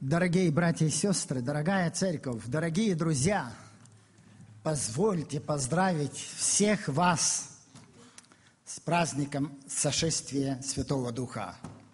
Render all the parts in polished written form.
Дорогие братья и сестры, дорогая церковь, дорогие друзья, позвольте поздравить всех вас с праздником сошествия Святого Духа.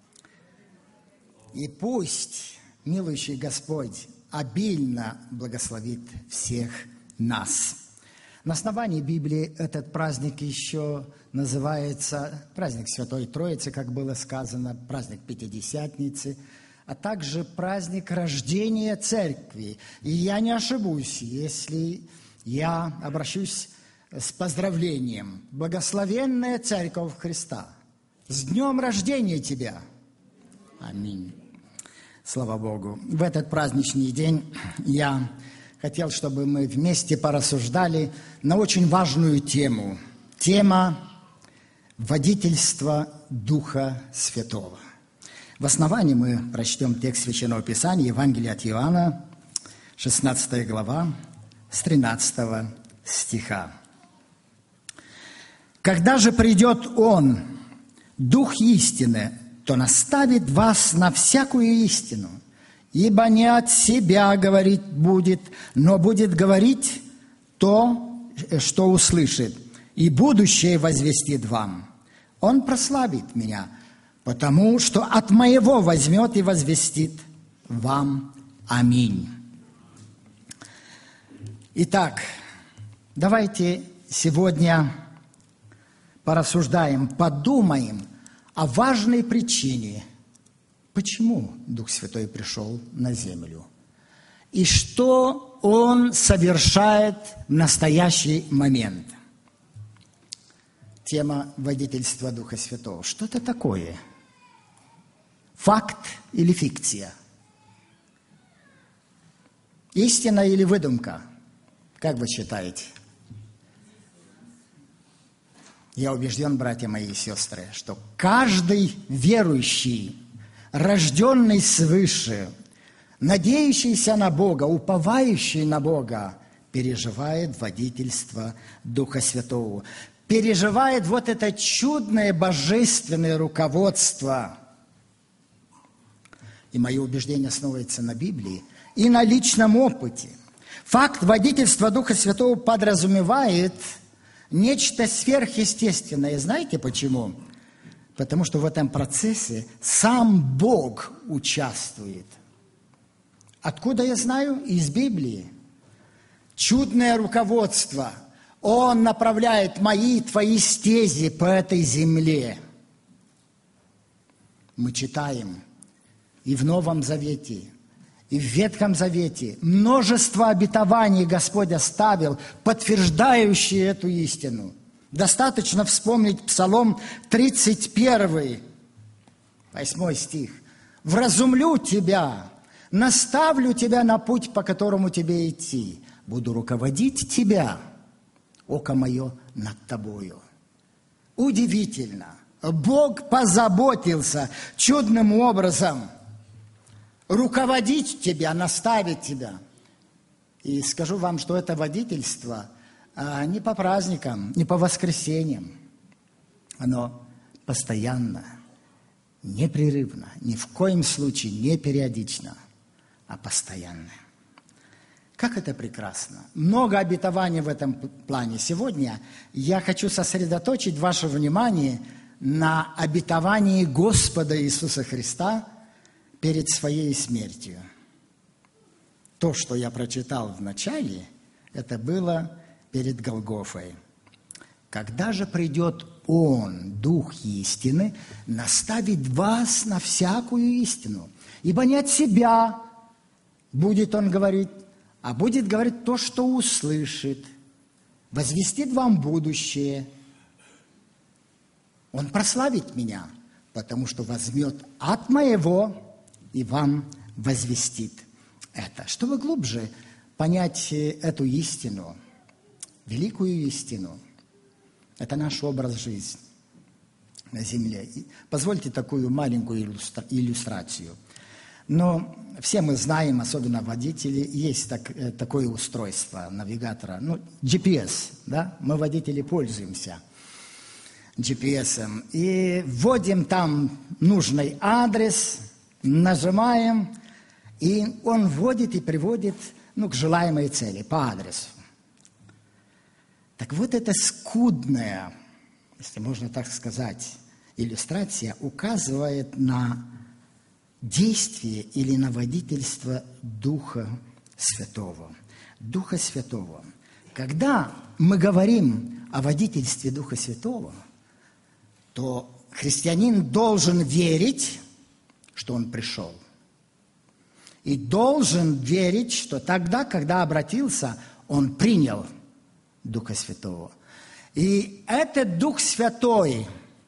И пусть милующий Господь обильно благословит всех нас. На основании Библии этот праздник еще называется праздник Святой Троицы, как было сказано, праздник Пятидесятницы, а также праздник рождения Церкви. И я не ошибусь, если я обращусь с поздравлением. Благословенная Церковь Христа, с днем рождения тебя! Аминь. Слава Богу. В этот праздничный день я хотел, чтобы мы вместе порассуждали на очень важную тему. Тема водительства Духа Святого. В основании мы прочтем текст Священного Писания, Евангелие от Иоанна, 16 глава, с 13 стиха. «Когда же придет Он, Дух истины, то наставит вас на всякую истину, ибо не от себя говорить будет, но будет говорить то, что услышит, и будущее возвестит вам. Он прославит меня, потому что от моего возьмет и возвестит вам. Аминь». Итак, давайте сегодня порассуждаем, подумаем о важной причине, почему Дух Святой пришел на землю и что Он совершает в настоящий момент. Тема водительства Духа Святого. Что это такое? Факт или фикция? Истина или выдумка? Как вы считаете? Я убежден, братья мои и сестры, что каждый верующий, рожденный свыше, надеющийся на Бога, уповающий на Бога, переживает водительство Духа Святого, переживает вот это чудное божественное руководство. И мое убеждение основывается на Библии и на личном опыте. Факт водительства Духа Святого подразумевает нечто сверхъестественное. Знаете почему? Потому что в этом процессе сам Бог участвует. Откуда я знаю? Из Библии. Чудное руководство. Он направляет мои, твои стези по этой земле. Мы читаем и в Новом Завете, и в Ветхом Завете множество обетований Господь оставил, подтверждающие эту истину. Достаточно вспомнить Псалом 31, 8 стих. «Вразумлю тебя, наставлю тебя на путь, по которому тебе идти. Буду руководить тебя, око мое над тобою». Удивительно. Бог позаботился чудным образом руководить тебя, наставить тебя. И скажу вам, что это водительство не по праздникам, не по воскресеньям. Оно постоянно, непрерывно, ни в коем случае не периодично, а постоянно. Как это прекрасно! Много обетований в этом плане. Сегодня я хочу сосредоточить ваше внимание на обетовании Господа Иисуса Христа перед Своей смертью. То, что я прочитал в начале, это было перед Голгофой. «Когда же придет Он, Дух истины, наставит вас на всякую истину, ибо не от себя будет Он говорить, а будет говорить то, что услышит, возвестит вам будущее. Он прославит меня, потому что возьмет от моего и вам возвестит это». Чтобы глубже понять эту истину, великую истину, это наш образ жизни на земле. Позвольте такую маленькую иллюстрацию. Но все мы знаем, особенно водители, есть такое устройство навигатора, GPS, да? Мы, водители, пользуемся GPS. И вводим там нужный адрес, нажимаем, И он вводит и приводит к желаемой цели, по адресу. Так вот эта скудная, если можно так сказать, иллюстрация указывает на действие или на водительство Духа Святого. Духа Святого. Когда мы говорим о водительстве Духа Святого, то христианин должен верить, что он пришел. И должен верить, что тогда, когда обратился, он принял Духа Святого. И этот Дух Святой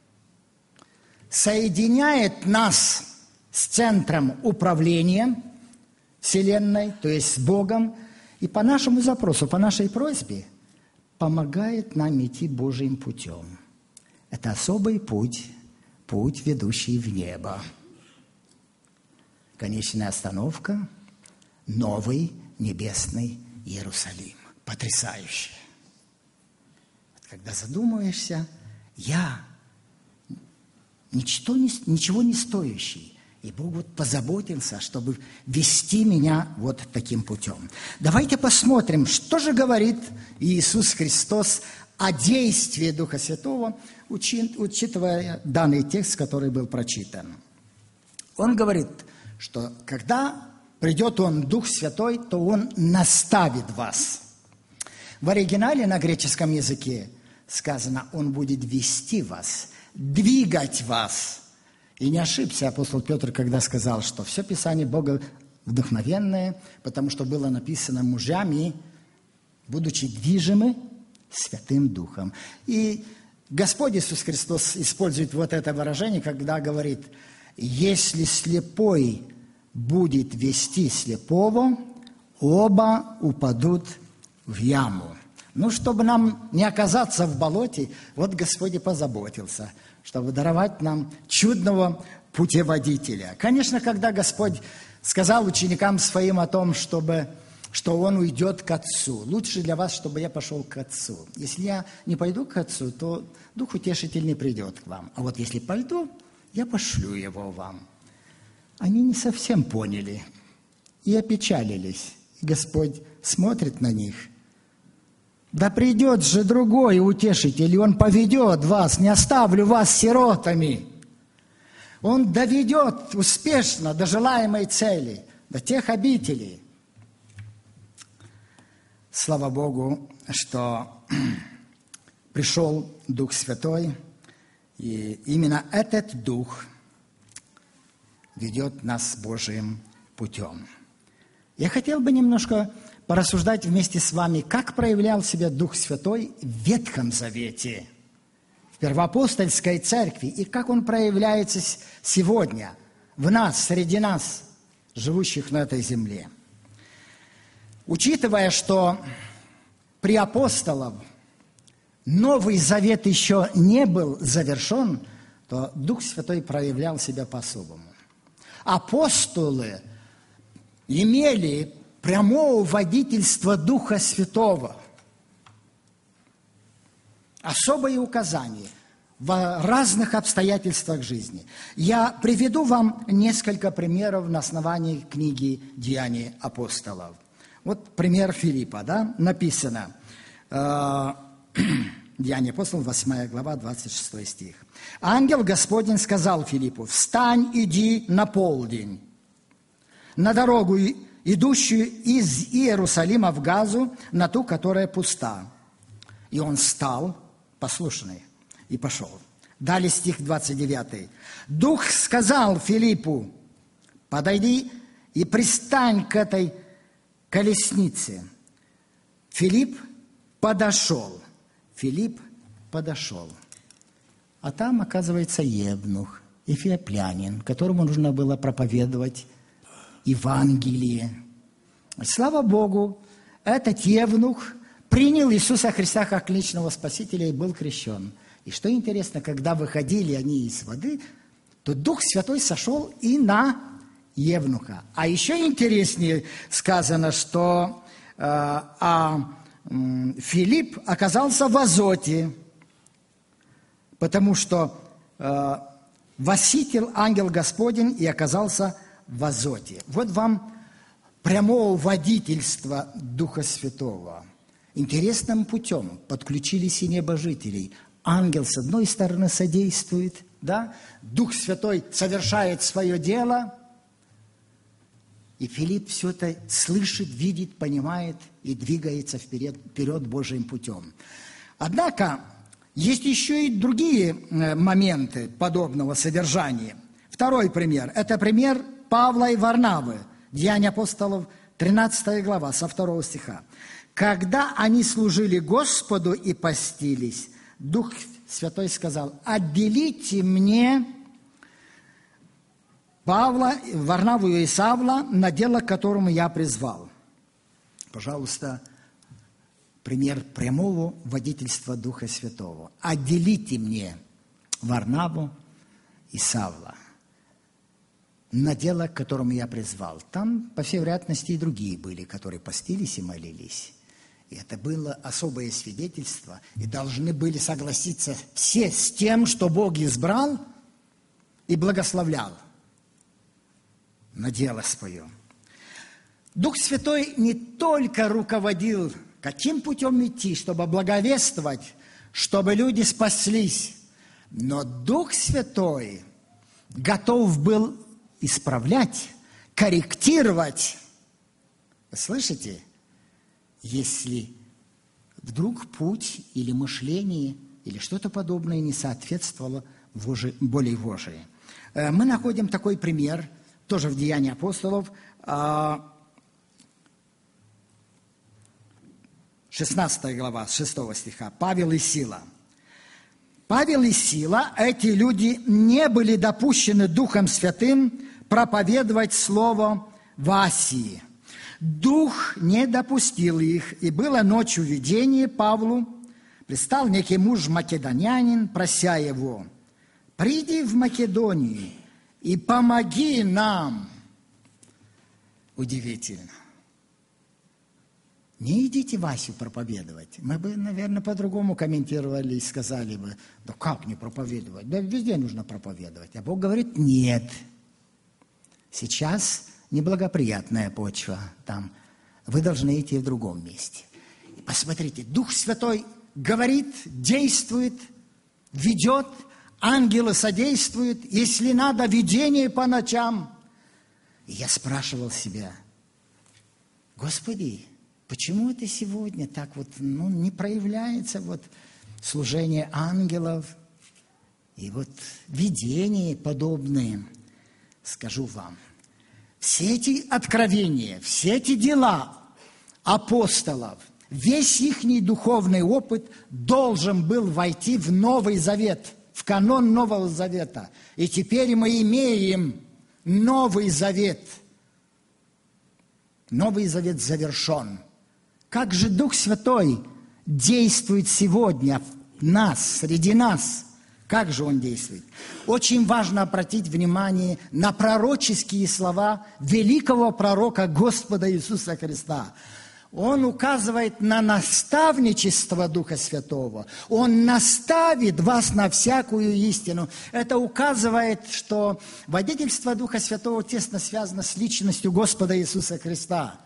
соединяет нас с центром управления Вселенной, то есть с Богом, и по нашему запросу, по нашей просьбе помогает нам идти Божьим путем. Это особый путь, путь, ведущий в небо. Конечная остановка – новый небесный Иерусалим. Потрясающе. Когда задумываешься, я ничего не стоящий. И Бог позаботился, чтобы вести меня вот таким путем. Давайте посмотрим, что же говорит Иисус Христос о действии Духа Святого, учитывая данный текст, который был прочитан. Он говорит, что когда придет Он, Дух Святой, то Он наставит вас. В оригинале на греческом языке сказано, Он будет вести вас, двигать вас. И не ошибся апостол Петр, когда сказал, что все Писание Бога вдохновенное, потому что было написано мужьями, будучи движимы Святым Духом. И Господь Иисус Христос использует вот это выражение, когда говорит, если слепой будет вести слепого, оба упадут в яму. Чтобы нам не оказаться в болоте, вот Господь и позаботился, чтобы даровать нам чудного путеводителя. Конечно, когда Господь сказал ученикам своим о том, что Он уйдет к Отцу, лучше для вас, чтобы я пошел к Отцу. Если я не пойду к Отцу, то Дух Утешитель не придет к вам. А вот если пойду, я пошлю Его вам. Они не совсем поняли и опечалились. И Господь смотрит на них. Да придет же другой утешитель, и Он поведет вас, не оставлю вас сиротами. Он доведет успешно до желаемой цели, до тех обителей. Слава Богу, что пришел Дух Святой, и именно этот Дух ведет нас Божьим путем. Я хотел бы немножко порассуждать вместе с вами, как проявлял себя Дух Святой в Ветхом Завете, в Первоапостольской Церкви, и как Он проявляется сегодня в нас, среди нас, живущих на этой земле. Учитывая, что при апостолах Новый Завет еще не был завершен, то Дух Святой проявлял себя по-особому. Апостолы имели прямого водительства Духа Святого. Особые указания в разных обстоятельствах жизни. Я приведу вам несколько примеров на основании книги «Деяния апостолов». Вот пример Филиппа, написано. Деяния апостолов, 8 глава, 26 стих. «Ангел Господень сказал Филиппу, встань, иди на полдень, на дорогу, идущую из Иерусалима в Газу, на ту, которая пуста. И он встал, послушный, и пошел». Далее стих 29. «Дух сказал Филиппу, подойди и пристань к этой колеснице». Филипп подошел. А там, оказывается, евнух, эфиоплянин, которому нужно было проповедовать Евангелие. Слава Богу, этот евнух принял Иисуса Христа как личного Спасителя и был крещен. И что интересно, когда выходили они из воды, то Дух Святой сошел и на евнуха. А еще интереснее сказано, что Филипп оказался в Азоте, потому что восситил ангел Господень и оказался в Азоте. Вот вам прямого водительства Духа Святого интересным путем подключились и небожителей. Ангел, с одной стороны, содействует, да? Дух Святой совершает свое дело, и Филипп все это слышит, видит, понимает и двигается вперед Божьим путем. Однако, есть еще и другие моменты подобного содержания. Второй пример – это пример Павла и Варнавы, Деяния апостолов, 13 глава, со 2 стиха. «Когда они служили Господу и постились, Дух Святой сказал: отделите мне Павла, Варнаву и Савла на дело, к которому я призвал». Пожалуйста, пример прямого водительства Духа Святого. «Отделите мне Варнаву и Савла на дело, к которому я призвал». Там, по всей вероятности, и другие были, которые постились и молились. И это было особое свидетельство, и должны были согласиться все с тем, что Бог избрал и благословлял на дело свое. Дух Святой не только руководил, каким путем идти, чтобы благовествовать, чтобы люди спаслись, но Дух Святой готов был исправлять, корректировать. Вы слышите? Если вдруг путь или мышление, или что-то подобное не соответствовало воле Божией. Мы находим такой пример, тоже в Деянии апостолов, 16 глава, 6 стиха. Павел и Сила. Павел и Сила, эти люди не были допущены Духом Святым проповедовать Слово в Асии. Дух не допустил их, и было ночью видение Павлу. Предстал некий муж македонянин, прося его: «Приди в Македонию и помоги нам». Удивительно. Не идите Васю проповедовать. Мы бы, наверное, по-другому комментировали и сказали бы: да как не проповедовать? Да везде нужно проповедовать. А Бог говорит: нет. Сейчас неблагоприятная почва там. Вы должны идти в другом месте. И посмотрите, Дух Святой говорит, действует, ведет, ангелы содействуют, если надо, видение по ночам. И я спрашивал себя: Господи, почему это сегодня так вот, не проявляется служение ангелов и видения подобные? Скажу вам, все эти откровения, все эти дела апостолов, весь их духовный опыт должен был войти в Новый Завет, в канон Нового Завета. И теперь мы имеем Новый Завет. Новый Завет завершен. Как же Дух Святой действует сегодня в нас, среди нас? Как же Он действует? Очень важно обратить внимание на пророческие слова великого пророка Господа Иисуса Христа. Он указывает на наставничество Духа Святого. Он наставит вас на всякую истину. Это указывает, что водительство Духа Святого тесно связано с личностью Господа Иисуса Христа.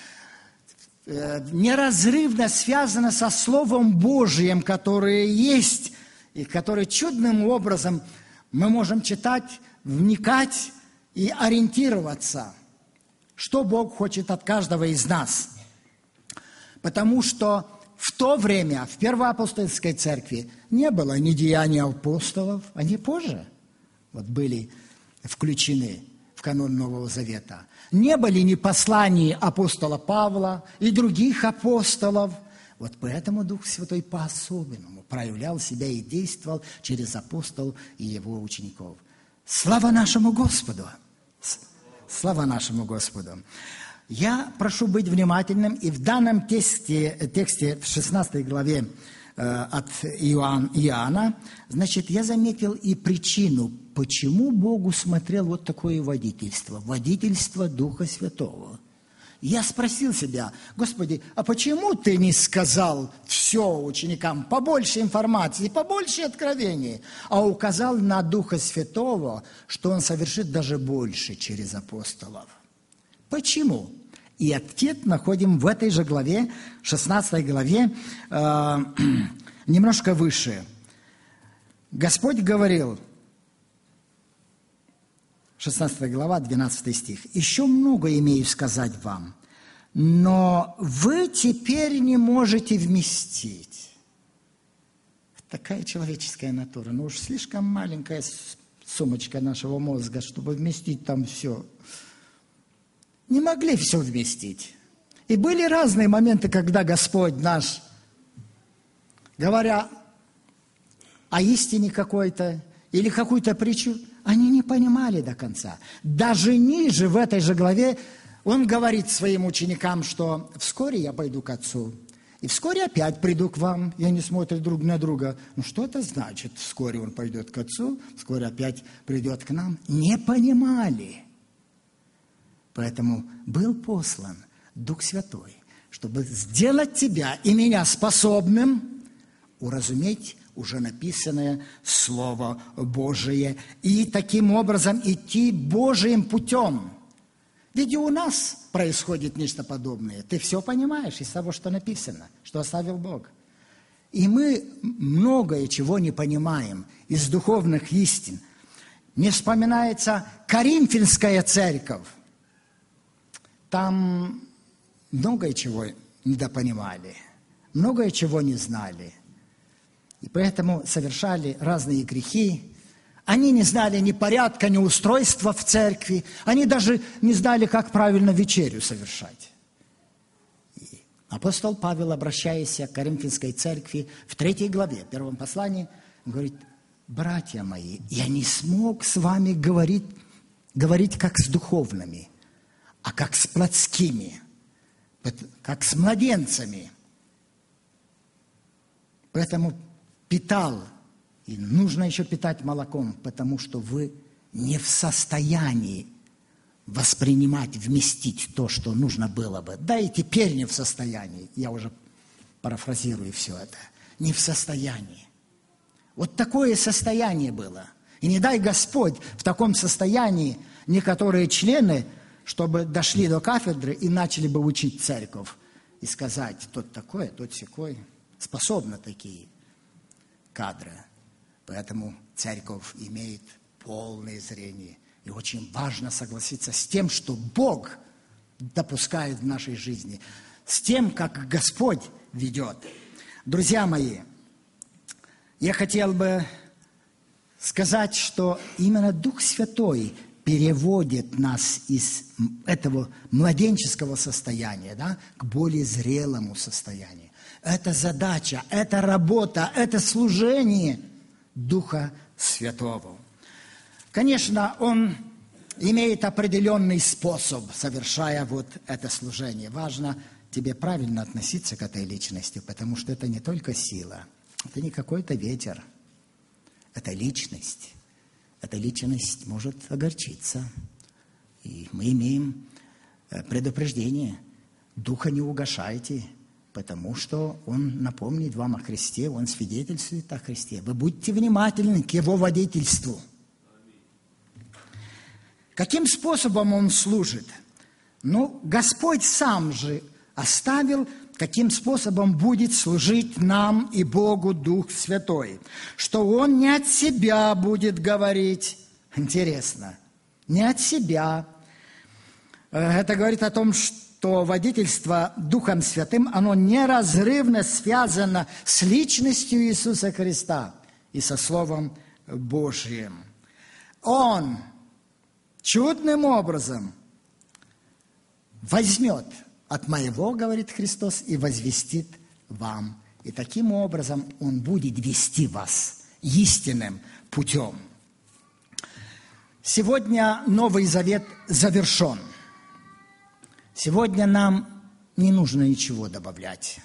Неразрывно связано со Словом Божиим, которое есть, и которое чудным образом мы можем читать, вникать и ориентироваться, что Бог хочет от каждого из нас. Потому что в то время, в Первоапостольской церкви, не было ни деяний апостолов, они позже были включены в канон Нового Завета. Не были ни посланий апостола Павла и других апостолов. Поэтому Дух Святой по-особенному проявлял себя и действовал через апостолов и его учеников. Слава нашему Господу! Слава нашему Господу! Я прошу быть внимательным, и в данном тексте в 16 главе от Иоанна, я заметил и причину, почему Бог усмотрел такое водительство Духа Святого. Я спросил себя: Господи, а почему Ты не сказал все ученикам, побольше информации, побольше откровений, а указал на Духа Святого, что Он совершит даже больше через апостолов? Почему? И ответ находим в этой же главе, 16 главе, немножко выше. Господь говорил, 16 глава, 12 стих. «Еще много имею сказать вам, но вы теперь не можете вместить». Такая человеческая натура. Ну уж слишком маленькая сумочка нашего мозга, чтобы вместить там все. Не могли все вместить. И были разные моменты, когда Господь наш, говоря о истине какой-то или какую-то притчу, они не понимали до конца. Даже ниже, в этой же главе, Он говорит своим ученикам, что «вскоре я пойду к Отцу, и вскоре опять приду к вам». И они смотрят друг на друга. Ну, что это значит? Вскоре Он пойдет к Отцу, вскоре опять придет к нам. Не понимали. Поэтому был послан Дух Святой, чтобы сделать тебя и меня способным уразуметь уже написанное Слово Божие и таким образом идти Божьим путем. Ведь и у нас происходит нечто подобное. Ты все понимаешь из того, что написано, что оставил Бог. И мы многое чего не понимаем из духовных истин. Не вспоминается Коринфянская церковь. Там многое чего недопонимали, многое чего не знали. И поэтому совершали разные грехи. Они не знали ни порядка, ни устройства в церкви. Они даже не знали, как правильно вечерю совершать. И апостол Павел, обращаясь к Коринфянской церкви в 3 главе, в 1 послании, говорит: «Братья мои, я не смог с вами говорить как с духовными, а как с плотскими, как с младенцами. Поэтому питал, и нужно еще питать молоком, потому что вы не в состоянии воспринимать, вместить то, что нужно было бы. Да и теперь не в состоянии, я уже парафразирую все это, не в состоянии. Вот такое состояние было. И не дай Господь в таком состоянии некоторые члены, чтобы дошли до кафедры и начали бы учить церковь и сказать: тот такой, тот сякой. Способны такие кадры. Поэтому церковь имеет полное зрение. И очень важно согласиться с тем, что Бог допускает в нашей жизни, с тем, как Господь ведет. Друзья мои, я хотел бы сказать, что именно Дух Святой переводит нас из этого младенческого состояния, к более зрелому состоянию. Это задача, это работа, это служение Духа Святого. Конечно, Он имеет определенный способ, совершая вот это служение. Важно тебе правильно относиться к этой личности, потому что это не только сила, это не какой-то ветер, это личность. Эта личность может огорчиться. И мы имеем предупреждение: Духа не угашайте, потому что Он напомнит вам о Христе, Он свидетельствует о Христе. Вы будьте внимательны к Его водительству. Каким способом Он служит? Господь сам же оставил, каким способом будет служить нам и Богу Дух Святой. Что Он не от себя будет говорить. Интересно, не от себя. Это говорит о том, что водительство Духом Святым, оно неразрывно связано с личностью Иисуса Христа и со Словом Божьим. Он чудным образом возьмет от моего, говорит Христос, и возвестит вам. И таким образом Он будет вести вас истинным путем. Сегодня Новый Завет завершен. Сегодня нам не нужно ничего добавлять.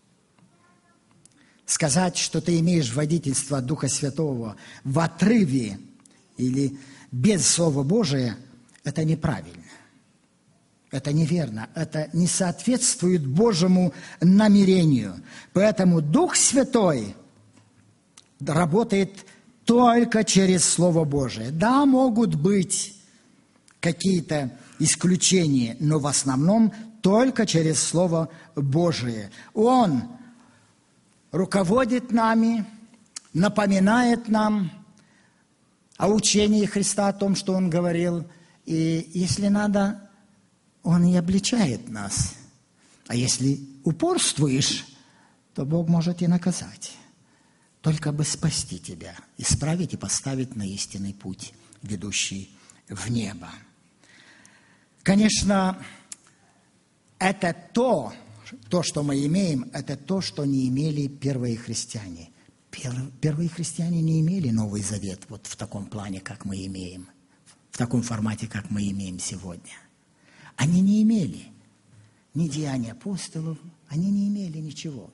Сказать, что ты имеешь водительство Духа Святого в отрыве или без Слова Божия, это неправильно. Это неверно, это не соответствует Божьему намерению. Поэтому Дух Святой работает только через Слово Божие. Да, могут быть какие-то исключения, но в основном только через Слово Божие. Он руководит нами, напоминает нам о учении Христа, о том, что Он говорил. И если надо, Он и обличает нас. А если упорствуешь, то Бог может и наказать. Только бы спасти тебя, исправить и поставить на истинный путь, ведущий в небо. Конечно, это то, что мы имеем, это то, что не имели первые христиане. Первые христиане не имели Новый Завет вот в таком плане, как мы имеем, в таком формате, как мы имеем сегодня. Они не имели ни деяний апостолов, они не имели ничего.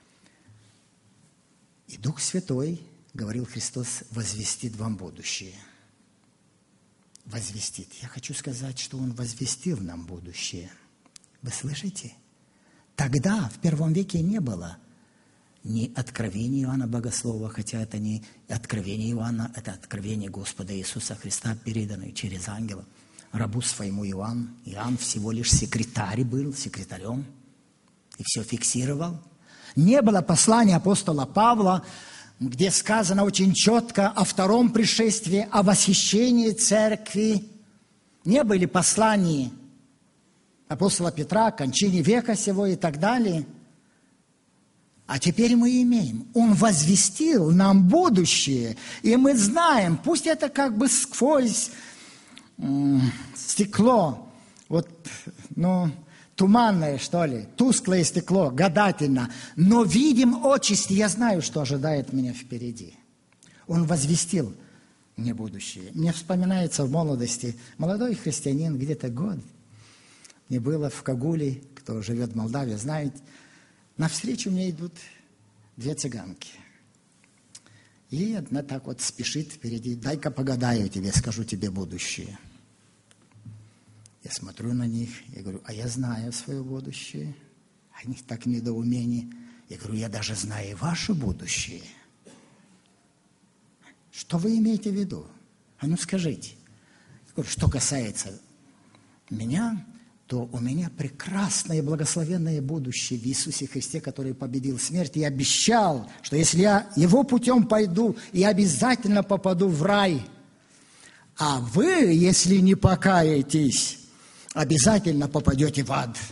И Дух Святой, говорил Христос, возвестит вам будущее. Возвестит. Я хочу сказать, что Он возвестил нам будущее. Вы слышите? Тогда, в первом веке, не было ни откровения Иоанна Богослова, хотя это не откровение Иоанна, это откровение Господа Иисуса Христа, переданное через ангела рабу своему Иоанну. Иоанн всего лишь секретарь был, секретарем, и все фиксировал. Не было послания апостола Павла, где сказано очень четко о втором пришествии, о восхищении церкви. Не были посланий апостола Петра о кончине века сего и так далее. А теперь мы имеем. Он возвестил нам будущее, и мы знаем, пусть это как бы сквозь стекло, вот, туманное, что ли, тусклое стекло, гадательно, но видим отчасти, я знаю, что ожидает меня впереди. Он возвестил мне будущее. Мне вспоминается в молодости молодой христианин, где-то год, мне было в Кагуле, кто живет в Молдавии, знает, навстречу мне идут две цыганки. И одна так вот спешит впереди, дай-ка погадаю тебе, скажу тебе будущее. Я смотрю на них, я говорю, а я знаю свое будущее. Они так в недоумении. Я говорю, я даже знаю и ваше будущее. Что вы имеете в виду? А ну скажите. Я говорю, что касается меня, то у меня прекрасное благословенное будущее в Иисусе Христе, который победил смерть и обещал, что если я Его путем пойду, я обязательно попаду в рай. А вы, если не покаетесь, обязательно попадете в ад.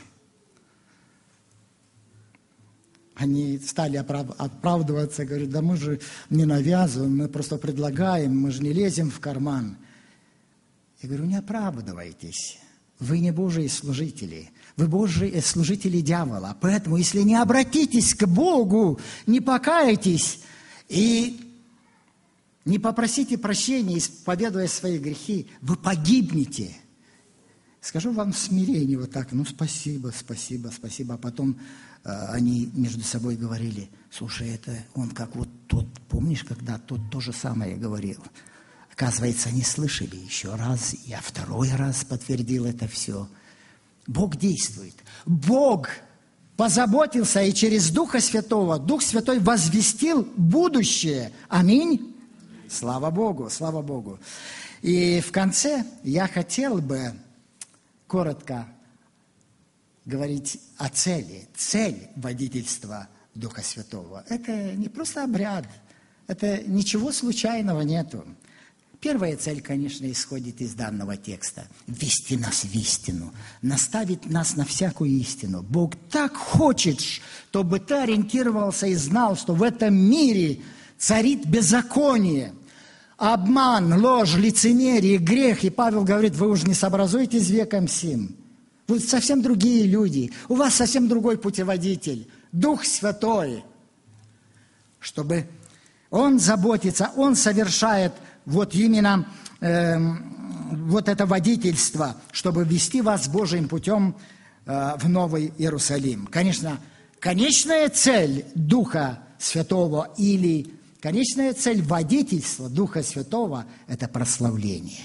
Они стали оправдываться, говорят, да мы же не навязываем, мы просто предлагаем, мы же не лезем в карман. Я говорю, не оправдывайтесь. Вы не Божьи служители, вы Божьи служители дьявола. Поэтому, если не обратитесь к Богу, не покаетесь и не попросите прощения, исповедуя свои грехи, вы погибнете. Скажу вам в смирении вот так, спасибо, спасибо, спасибо. А потом они между собой говорили, слушай, это он как вот тот, помнишь, когда тот то же самое говорил? Оказывается, они слышали еще раз, я второй раз подтвердил это все. Бог действует. Бог позаботился и через Духа Святого, Дух Святой возвестил будущее. Аминь. Слава Богу, слава Богу. И в конце я хотел бы коротко говорить о цели. Цель водительства Духа Святого. Это не просто обряд. Это ничего случайного нету. Первая цель, конечно, исходит из данного текста. Ввести нас в истину. Наставить нас на всякую истину. Бог так хочет, чтобы ты ориентировался и знал, что в этом мире царит беззаконие. Обман, ложь, лицемерие, грех. И Павел говорит, вы уже не сообразуетесь с веком сим. Вы совсем другие люди. У вас совсем другой путеводитель. Дух Святой. Чтобы Он заботится, Он совершает вот именно вот это водительство, чтобы ввести вас Божьим путем в Новый Иерусалим. Конечно, конечная цель Духа Святого или конечная цель водительства Духа Святого – это прославление.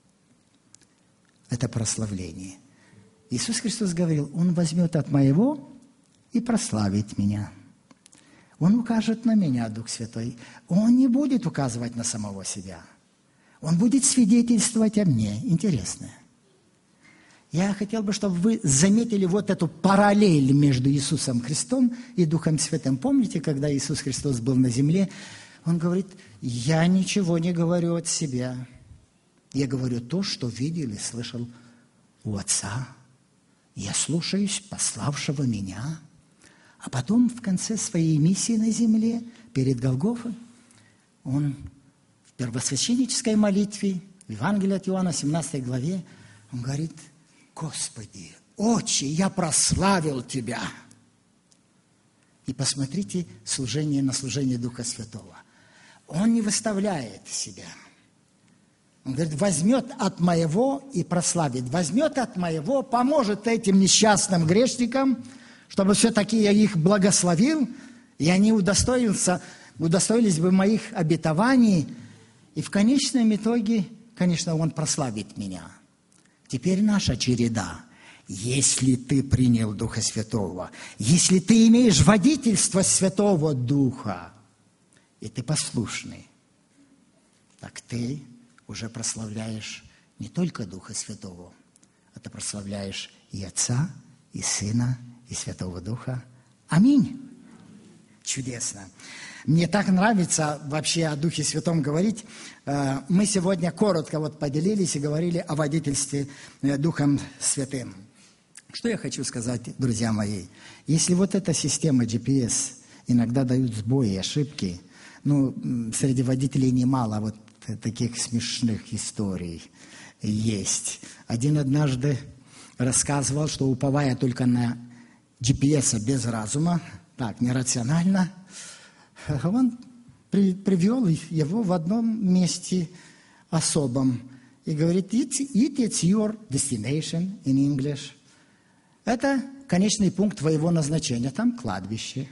Это прославление. Иисус Христос говорил, Он возьмет от моего и прославит меня. Он укажет на меня, Дух Святой. Он не будет указывать на самого себя. Он будет свидетельствовать о мне. Интересно. Я хотел бы, чтобы вы заметили вот эту параллель между Иисусом Христом и Духом Святым. Помните, когда Иисус Христос был на земле, Он говорит: «Я ничего не говорю от себя. Я говорю то, что видел и слышал у Отца. Я слушаюсь пославшего меня». А потом в конце своей миссии на земле, перед Голгофой, Он в первосвященнической молитве, в Евангелии от Иоанна, 17 главе, Он говорит: «Господи, Отче, я прославил Тебя». И посмотрите на служение Духа Святого. Он не выставляет себя. Он говорит: возьмет от моего и прославит. Возьмет от моего, поможет этим несчастным грешникам, чтобы все-таки я их благословил, и они удостоились бы моих обетований. И в конечном итоге, конечно, Он прославит меня. Теперь наша череда. Если ты принял Духа Святого, если ты имеешь водительство Святого Духа, и ты послушный, так ты уже прославляешь не только Духа Святого, а ты прославляешь и Отца, и Сына, и Святого Духа. Аминь. Чудесно. Мне так нравится вообще о Духе Святом говорить. Мы сегодня коротко поделились и говорили о водительстве Духом Святым. Что я хочу сказать, друзья мои? Если вот эта система GPS иногда дают сбои, ошибки, среди водителей немало таких смешных историй есть. Один однажды рассказывал, что, уповая только на GPS без разума, так, нерационально, он привел его в одном месте особом и говорит: it's your destination in English. Это конечный пункт твоего назначения, там кладбище.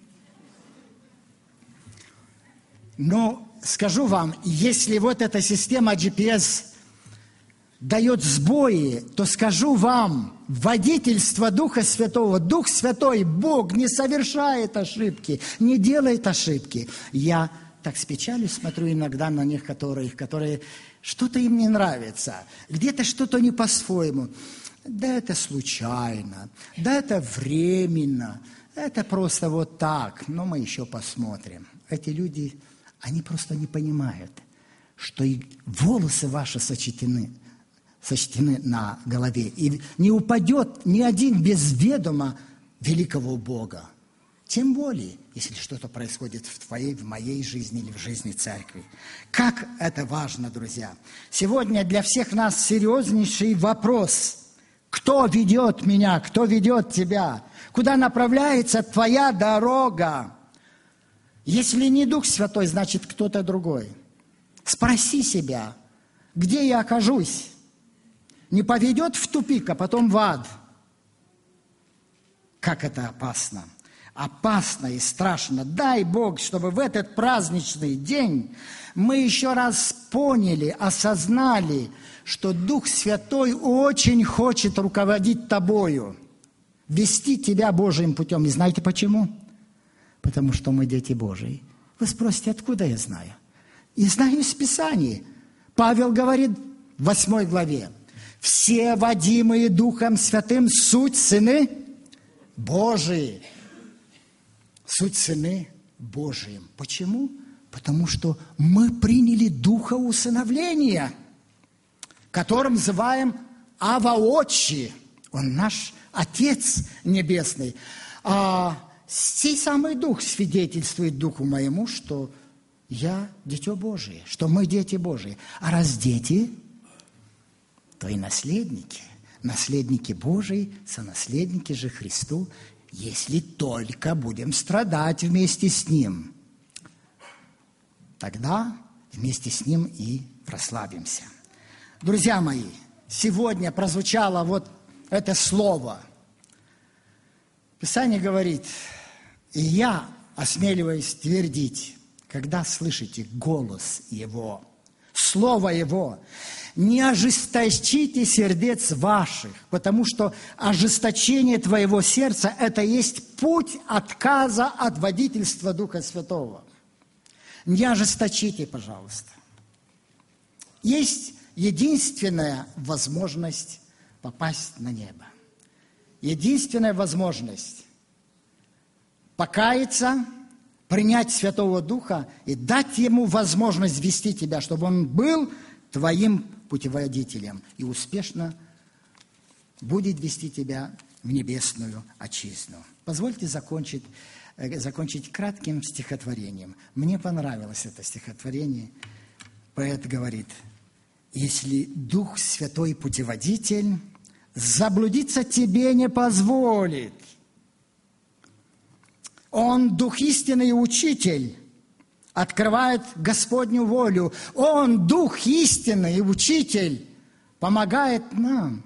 Но скажу вам, если вот эта система GPS дает сбои, то скажу вам, водительство Духа Святого, Дух Святой, Бог не совершает ошибки, не делает ошибки. Я так с печалью смотрю иногда на некоторых, которые что-то им не нравится, где-то что-то не по-своему. Да это случайно, да это временно, это просто вот так, но мы еще посмотрим. Эти люди, они просто не понимают, что и волосы ваши сочтены на голове. И не упадет ни один без ведома великого Бога. Тем более, если что-то происходит в моей жизни или в жизни церкви. Как это важно, друзья! Сегодня для всех нас серьезнейший вопрос. Кто ведет меня? Кто ведет тебя? Куда направляется твоя дорога? Если не Дух Святой, значит кто-то другой. Спроси себя, где я окажусь? Не поведет в тупик, а потом в ад. Как это опасно! Опасно и страшно. Дай Бог, чтобы в этот праздничный день мы еще раз поняли, осознали, что Дух Святой очень хочет руководить тобою, вести тебя Божьим путем. И знаете почему? Потому что мы дети Божьи. Вы спросите, откуда я знаю? И знаю из Писания. Павел говорит в 8 главе: «Все водимые Духом Святым суть сыны Божии». Суть сыны Божиим. Почему? Потому что мы приняли Духа усыновления, которым называем Ава Отче. Он наш Отец Небесный. А сей самый Дух свидетельствует Духу моему, что я дитё Божие, что мы дети Божии. А раз дети, то и наследники. Наследники Божии, сонаследники же Христу, если только будем страдать вместе с Ним. Тогда вместе с Ним и прославимся. Друзья мои, сегодня прозвучало вот это слово. Писание говорит: «И я осмеливаюсь твердить, когда слышите голос Его, Слово Его, не ожесточите сердец ваших, потому что ожесточение твоего сердца – это есть путь отказа от водительства Духа Святого». Не ожесточите, пожалуйста. Есть единственная возможность попасть на небо. Единственная возможность покаяться, принять Святого Духа и дать Ему возможность вести тебя, чтобы Он был твоим путеводителем и успешно будет вести тебя в небесную отчизну. Позвольте закончить кратким стихотворением. Мне понравилось это стихотворение. Поэт говорит: «Если Дух Святой Путеводитель, заблудиться тебе не позволит. Он, Дух истинный Учитель, открывает Господню волю. Он, Дух истинный Учитель, помогает нам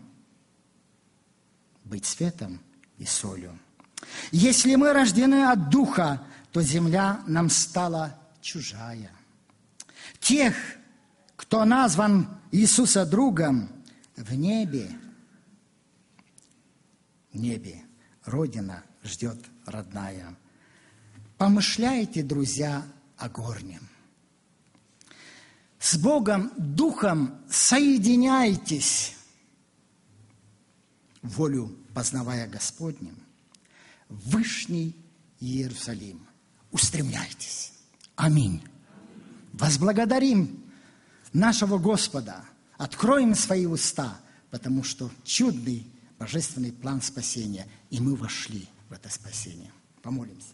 быть светом и солью. Если мы рождены от Духа, то земля нам стала чужая. Тех, кто назван Иисуса другом, в небе Родина ждет родная. Помышляйте, друзья, о горнем. С Богом Духом соединяйтесь, волю познавая Господним, в Вышний Иерусалим устремляйтесь. Аминь. Возблагодарим нашего Господа, откроем свои уста, потому что чудный божественный план спасения, и мы вошли в это спасение. Помолимся.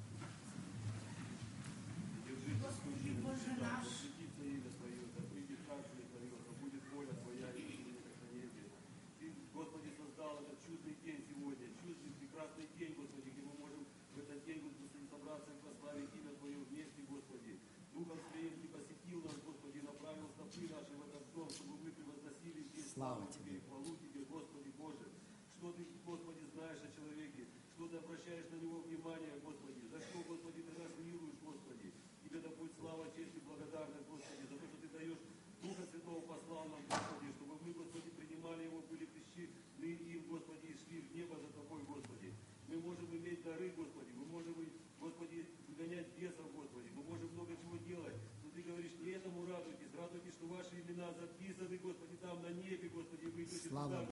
Слава Тебе. Хвалу Тебе, Господи Боже, что Ты, Господи, знаешь о человеке, что Ты обращаешь на него внимание, Господи, за что, Господи, Ты нас милуешь, Господи. Тебе да будет слава, честь и благодарность, Господи, за то, что Ты даешь Духа Святого послал нам, Господи, чтобы мы, Господи, принимали Его, были крещены им, Господи, и шли в небо за Тобой, Господи. Мы можем иметь дары, Господи, мы можем, Господи, выгонять бесов, Господи, мы можем много чего делать. Но Ты говоришь, не этому радуйтесь, что ваши имена записаны, Господи, там на небе, Господи, вы идете туда.